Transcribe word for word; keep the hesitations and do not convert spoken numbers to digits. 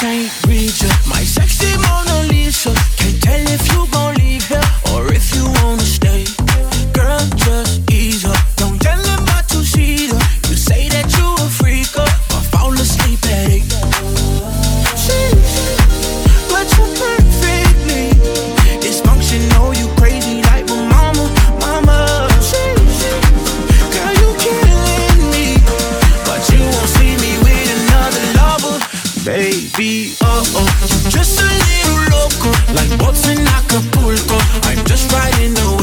can't read you. My sexy Mona Lisa. Can't tell if you gon' leave here or if you wanna stay. Girl, just ease up. Don't tell him about to see her. You say that you a freak up, but fall asleep at eight. Sheesh, but you perfectly dysfunctional. You crazy like my mama, mama. Sheesh, girl, you killing me, but you won't see me with another lover, baby. Uh oh, you just a little loco, like boats in Acapulco. I'm just riding the